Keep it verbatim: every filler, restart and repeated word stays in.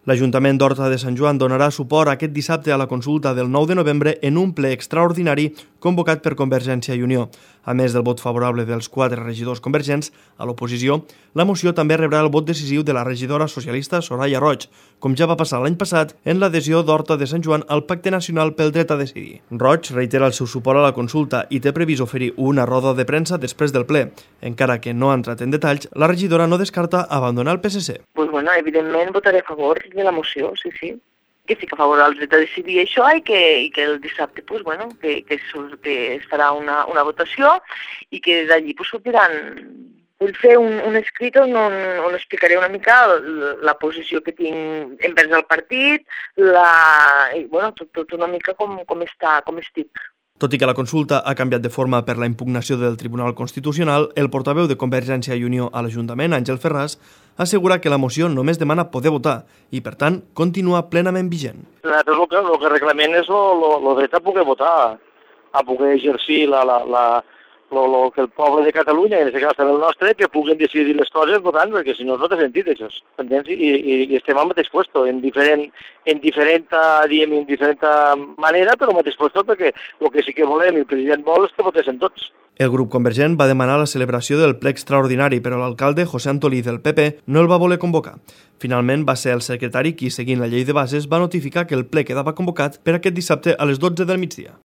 L'Ajuntament d'Horta de Sant Joan donarà suport aquest dissabte a la consulta del nou de novembre en un ple extraordinari convocat per Convergència i Unió. A més del vot favorable dels quatre regidors convergents a l'oposició, la moció també rebrà el vot decisiu de la regidora socialista Soraya Roig, com ja va passar l'any passat en l'adhesió d'Horta de Sant Joan al Pacte Nacional pel Dret a Decidir. Roig reitera el seu suport a la consulta i té previst oferir una roda de premsa després del ple. Encara que no ha entrat en detalls, la regidora no descarta abandonar el P S C. Pues bueno, evidentment votaré a favor de la moció, sí, sí. Que sí que a favor del dret a decidir això i que, i que el dissabte pues, bueno, que, que, surt, que es farà una, una votació i que d'allí pues, sortiran. Vull fer un, un escrit on, on explicaré una mica la posició que tinc envers el partit, la, i bueno, tot, tot una mica com, com, està, com estic. Tot i que la consulta ha canviat de forma per la impugnació del Tribunal Constitucional, el portaveu de Convergència i Unió a l'Ajuntament, Àngel Ferràs, assegura que la moció només demana poder votar i, per tant, continua plenament vigent. Nosaltres el que, el que reclamem és el dret a poder votar, a poder exercir la, la, la, lo, lo que el poble de Catalunya, en aquest cas també el nostre, que puguen decidir les coses votant, perquè si no, no té sentit això. I, i, i estem al mateix puesto, en diferent, en diferent, diguem, en diferent manera, però al mateix puesto, perquè el que sí que volem i el president vol és que votessin tots. El grup convergent va demanar la celebració del ple extraordinari, però l'alcalde, José Antolí del P P, no el va voler convocar. Finalment va ser el secretari qui, seguint la llei de bases, va notificar que el ple quedava convocat per aquest dissabte a les dotze del migdia.